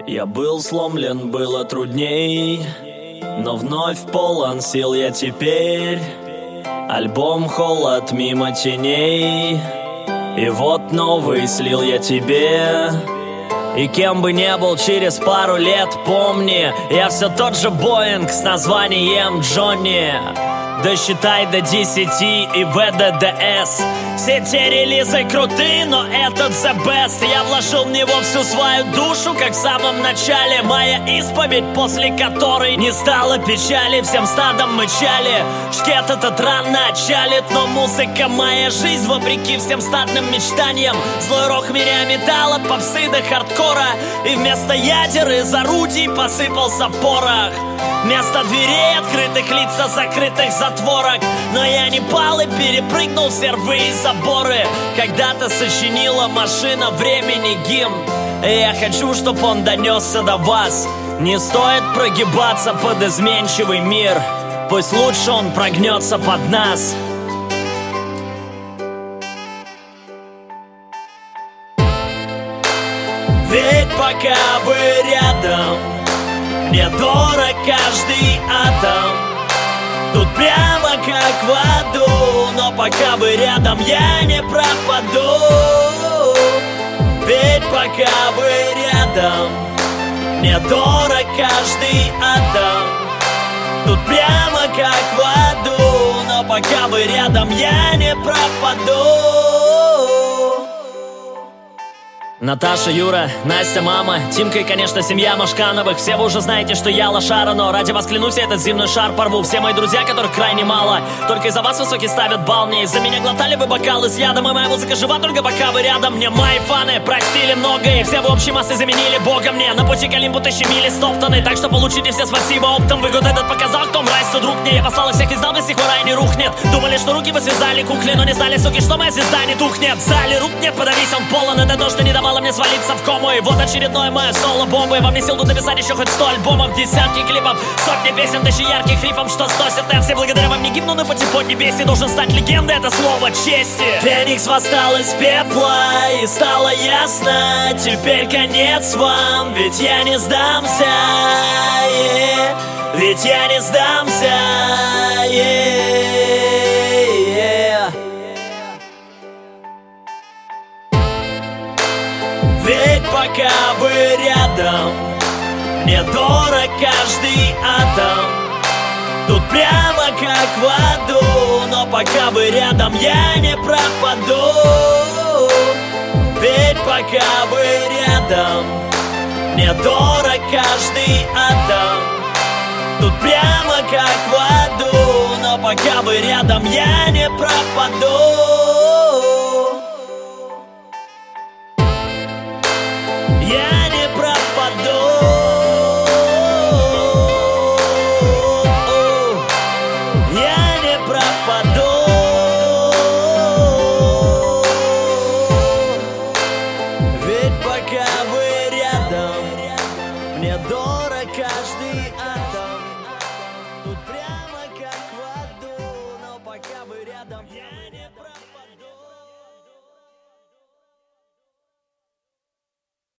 Я был сломлен, было трудней, но вновь полон сил я теперь. Альбом «Холод» мимо теней, и вот новый слил я тебе. И кем бы не был через пару лет, помни, я все тот же Боинг с названием Джонни. Досчитай до 10 и ВДДС. Все те релизы крутые, но этот the best. Я вложил в него всю свою душу, как в самом начале. Моя исповедь, после которой не стало печали. Всем стадом мычали, шкет этот рано отчалит. Но музыка моя жизнь, вопреки всем стадным мечтаниям. Злой рок меня метал от попсы до хардкора. И вместо ядер из орудий посыпался порох. Вместо дверей открытых лица закрытых затворок. Но я не пал и перепрыгнул все рвы и заборы. Когда-то сочинила машина времени гимн, и я хочу, чтоб он донесся до вас. Не стоит прогибаться под изменчивый мир, пусть лучше он прогнется под нас. Ведь пока вы рядом, мне дорог каждый атом. Тут прямо как в аду, но пока вы рядом, я не пропаду. Ведь пока вы рядом, мне дорог каждый атом. Тут прямо как в аду, но пока вы рядом, я не пропаду. Наташа, Юра, Настя, мама, Тимка и, конечно, семья Машкановых. Все вы уже знаете, что я лошара, но ради вас клянусь, я этот земной шар порву. Все мои друзья, которых крайне мало, только из-за вас высокий ставят балл. Не из-за меня глотали вы бокалы с ядом, и моя музыка жива только пока вы рядом. Мне мои фаны простили многое, все в общей массы заменили Бога мне. На пути к Олимпу тысячи мили стоптаны, так что получите все спасибо оптом. Вы год этот показал, кто мразь, кто друг мне. Я послал всех издал, до сих пор рай не рухнет. Думали, что руки вы связали кукле, но не знали, суки, что моя звезда не тухнет. В зале рук нет, подавись, он полон, это то, что не давало мне свалиться в кому. И вот очередное мое соло-бомбы. Вам не сил тут написать еще хоть 100 альбомов, десятки клипов, сотни песен, тысячи ярких рифов, что сносят темп. Все благодаря вам не гимну, но по теплотней песни должен стать легендой, это слово чести. Феникс восстал из пепла, и стало ясно, теперь конец вам. Ведь я не сдамся, ведь я не сдамся, Ведь пока вы рядом, мне дорог каждый атом. Тут прямо как в аду, но пока вы рядом, я не пропаду. Ведь пока вы рядом, мне дорог каждый атом. Тут прямо как в аду, но пока вы рядом, я не пропаду. Я не пропаду. Я не пропаду.